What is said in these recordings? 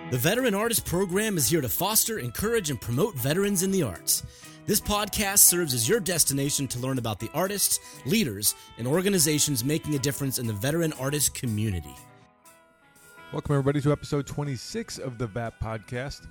The Veteran Artist Program is here to foster, encourage, and promote veterans in the arts. This podcast serves as your destination to learn about the artists, leaders, and organizations making a difference in the veteran artist community. Welcome, everybody, to episode 26 of the VAP podcast.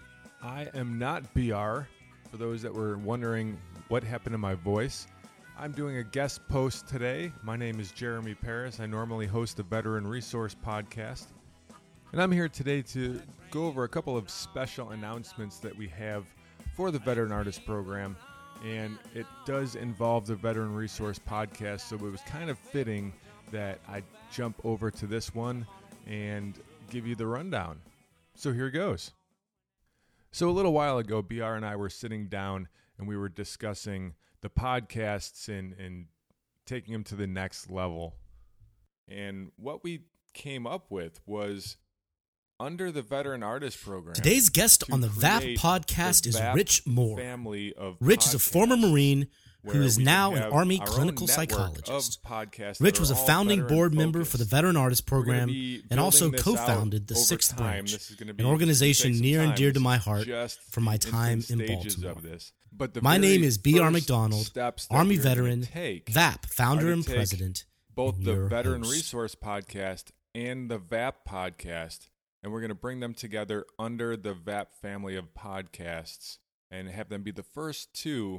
I am not BR, for those that were wondering what happened to my voice. I'm doing a guest post today. My name is Jeremy Paris. I normally host the Veteran Resource Podcast. And I'm here today to go over a couple of special announcements that we have for the Veteran Artist Program. And it does involve the Veteran Resource Podcast, so it was kind of fitting that I jump over to this one and give you the rundown. So here goes. So a little while ago, BR and I were sitting down and we were discussing the podcasts and taking them to the next level. And what we came up with was, under the Veteran Artist Program, today's guest on the VAP podcast is Rich Moore. Rich is a former Marine who is now an Army clinical psychologist. Rich was a founding board member for the Veteran Artist Program and also co-founded the Sixth Branch, an organization near and dear to my heart from my time in Baltimore. My name is B.R. McDonald, Army veteran, VAP founder and president, both the Veteran host. Resource Podcast and the VAP podcast, and we're going to bring them together under the VAP family of podcasts and have them be the first two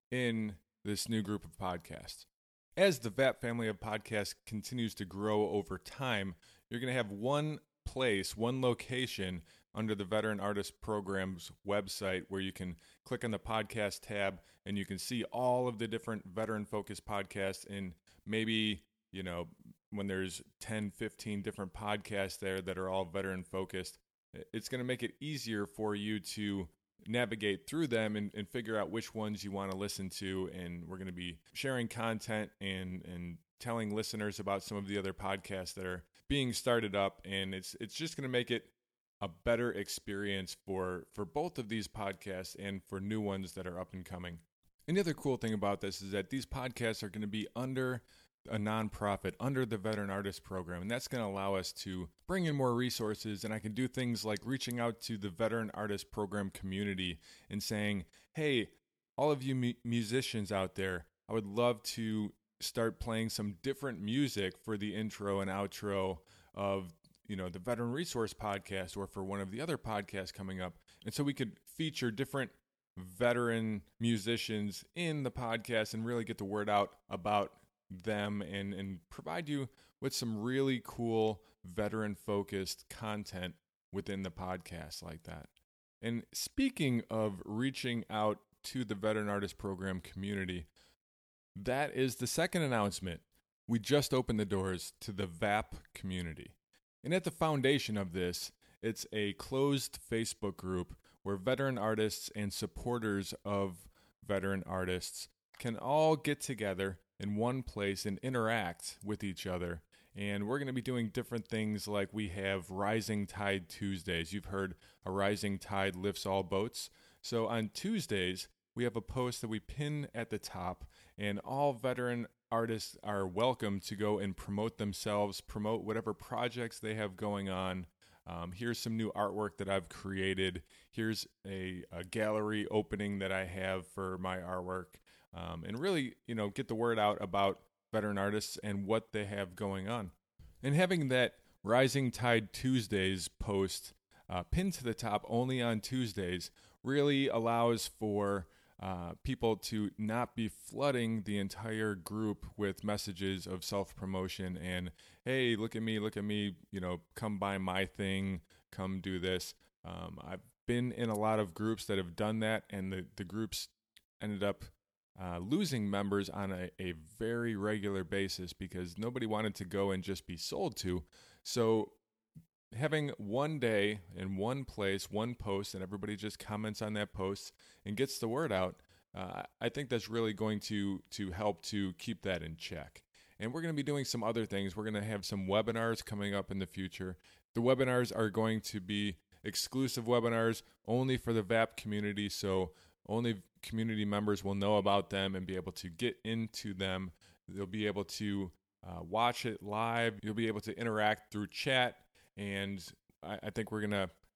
in this new group of podcasts. As the VAP family of podcasts continues to grow over time, you're going to have one place, one location under the Veteran Artist Program's website where you can click on the podcast tab and you can see all of the different veteran-focused podcasts. And maybe, you know, when there's 10, 15 different podcasts there that are all veteran-focused, it's going to make it easier for you to navigate through them and figure out which ones you want to listen to. And we're going to be sharing content and telling listeners about some of the other podcasts that are being started up. And it's just going to make it a better experience for both of these podcasts and for new ones that are up and coming. And the other cool thing about this is that these podcasts are going to be under a nonprofit, under the Veteran Artist Program, and that's going to allow us to bring in more resources. And I can do things like reaching out to the Veteran Artist Program community and saying, hey, all of you musicians out there, I would love to start playing some different music for the intro and outro of, you know, the Veteran Resource Podcast or for one of the other podcasts coming up. And so we could feature different veteran musicians in the podcast and really get the word out about them and provide you with some really cool veteran-focused content within the podcast like that. And speaking of reaching out to the Veteran Artist Program community, that is the second announcement. We just opened the doors to the VAP community. And at the foundation of this, it's a closed Facebook group where veteran artists and supporters of veteran artists can all get together in one place and interact with each other. And we're going to be doing different things, like we have Rising Tide Tuesdays. You've heard a rising tide lifts all boats. So on Tuesdays, we have a post that we pin at the top, and all veteran artists are welcome to go and promote themselves, promote whatever projects they have going on. Here's some new artwork that I've created. Here's a gallery opening that I have for my artwork. And really, you know, get the word out about veteran artists and what they have going on. And having that Rising Tide Tuesdays post pinned to the top only on Tuesdays really allows for people to not be flooding the entire group with messages of self-promotion and, hey, look at me, you know, come buy my thing, come do this. I've been in a lot of groups that have done that, and the groups ended up losing members on a very regular basis because nobody wanted to go and just be sold to. So having one day in one place, one post, and everybody just comments on that post and gets the word out, I think that's really going to help to keep that in check. And we're going to be doing some other things. We're going to have some webinars coming up in the future. The webinars are going to be exclusive webinars only for the VAP community, so only community members will know about them and be able to get into them. They'll be able to watch it live. You'll be able to interact through chat, and I think we're going to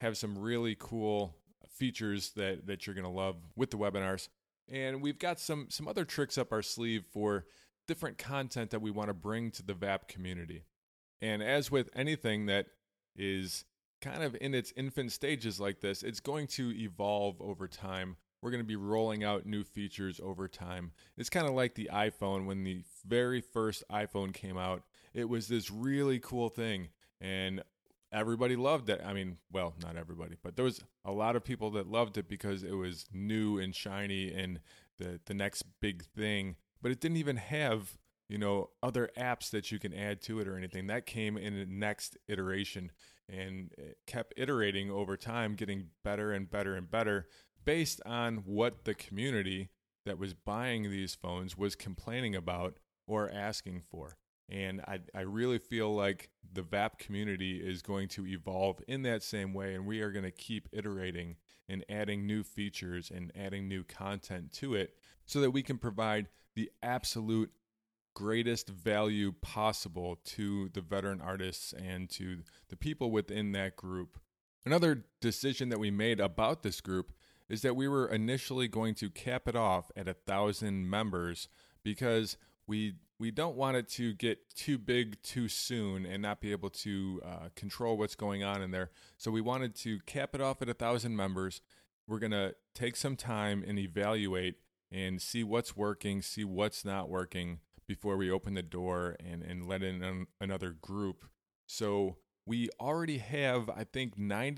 have some really cool features that you're going to love with the webinars. And we've got some other tricks up our sleeve for different content that we want to bring to the VAP community. And as with anything that is kind of in its infant stages like this, it's going to evolve over time. We're going to be rolling out new features over time. It's kind of like the iPhone. When the very first iPhone came out, it was this really cool thing, and everybody loved it. I mean, well, not everybody, but there was a lot of people that loved it because it was new and shiny and the next big thing. But it didn't even have, other apps that you can add to it or anything. That came in the next iteration, and it kept iterating over time, getting better and better and better based on what the community that was buying these phones was complaining about or asking for. And I really feel like the VAP community is going to evolve in that same way, and we are going to keep iterating and adding new features and adding new content to it so that we can provide the absolute greatest value possible to the veteran artists and to the people within that group. Another decision that we made about this group is that we were initially going to cap it off at 1,000 members because we don't want it to get too big too soon and not be able to control what's going on in there. So we wanted to cap it off at 1,000 members. We're going to take some time and evaluate and see what's working, see what's not working before we open the door and let in another group. So we already have, I think,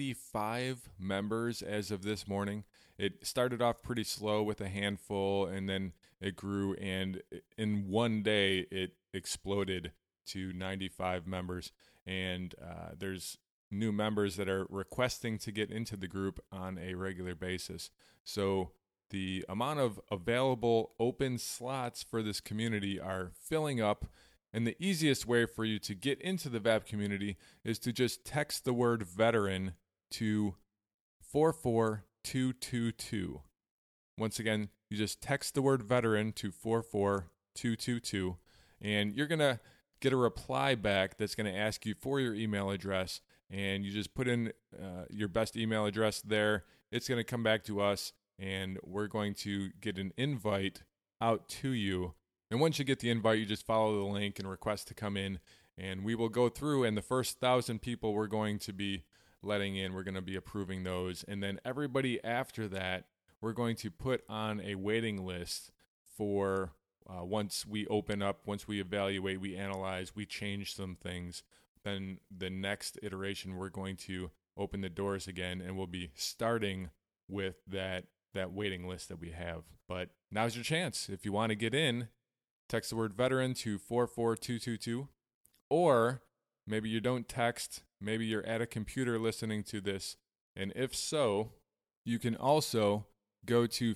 95 members as of this morning. It started off pretty slow with a handful, and then it grew, and in one day, it exploded to 95 members. And there's new members that are requesting to get into the group on a regular basis. So the amount of available open slots for this community are filling up. And the easiest way for you to get into the VAP community is to just text the word veteran to 44222. Once again, you just text the word veteran to 44222, and you're going to get a reply back that's going to ask you for your email address, and you just put in your best email address there. It's going to come back to us, and we're going to get an invite out to you. And once you get the invite, you just follow the link and request to come in, and we will go through, and the first 1,000 people we're going to be letting in, we're going to be approving those. And then everybody after that, we're going to put on a waiting list for once we open up, once we evaluate, we analyze, we change some things, then the next iteration, we're going to open the doors again, and we'll be starting with that waiting list that we have. But now's your chance. If you want to get in, text the word veteran to 44222, or maybe you don't text, maybe you're at a computer listening to this, and if so, you can also go to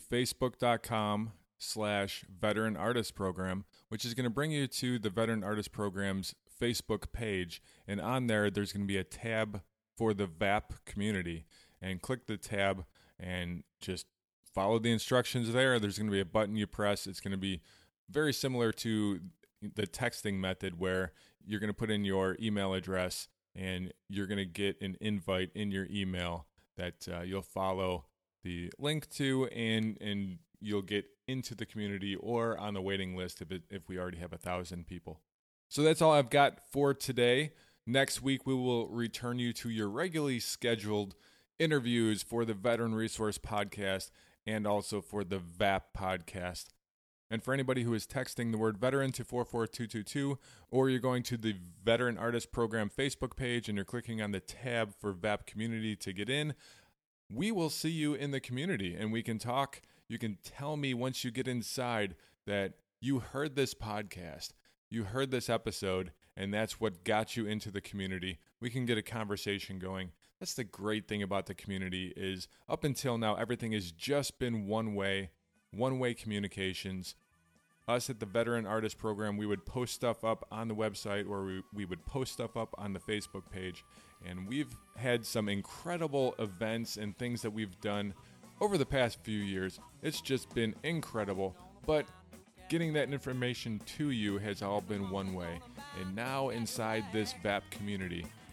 facebook.com/Veteran Artist Program, which is going to bring you to the Veteran Artist Program's Facebook page, and on there's going to be a tab for the VAP community, and click the tab and just follow the instructions there. There's going to be a button you press. It's going to be very similar to the texting method where you're going to put in your email address and you're going to get an invite in your email that you'll follow the link to, and you'll get into the community or on the waiting list if we already have 1,000 people. So that's all I've got for today. Next week, we will return you to your regularly scheduled interviews for the Veteran Resource Podcast and also for the VAP Podcast. And for anybody who is texting the word veteran to 44222, or you're going to the Veteran Artist Program Facebook page and you're clicking on the tab for VAP Community to get in, we will see you in the community and we can talk. You can tell me once you get inside that you heard this podcast, you heard this episode, and that's what got you into the community. We can get a conversation going. That's the great thing about the community is up until now, everything has just been one-way communications. Us at the Veteran Artist Program, we would post stuff up on the website, or we would post stuff up on the Facebook page. And we've had some incredible events and things that we've done over the past few years. It's just been incredible. But getting that information to you has all been one way. And now inside this VAP community,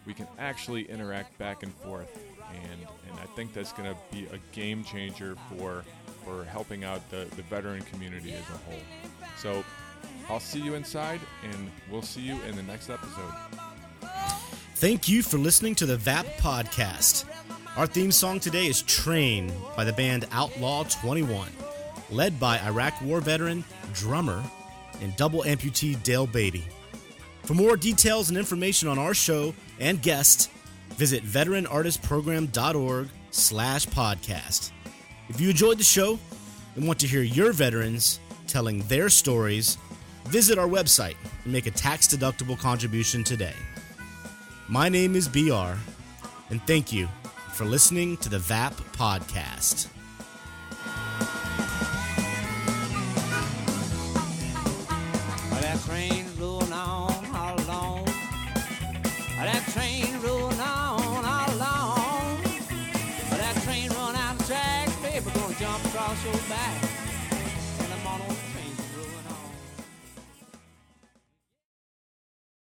we can actually interact back and forth. And I think that's going to be a game changer for helping out the veteran community as a whole. So I'll see you inside, and we'll see you in the next episode. Thank you for listening to the VAP Podcast. Our theme song today is Train by the band Outlaw 21, led by Iraq War veteran, drummer, and double amputee Dale Beatty. For more details and information on our show and guests, visit veteranartistprogram.org/podcast. If you enjoyed the show and want to hear your veterans telling their stories, visit our website and make a tax-deductible contribution today. My name is BR, and thank you for listening to the VAP Podcast. Well, that train's rolling on all along. That train rolling on all along. That train run out the track, baby, gonna jump across your back.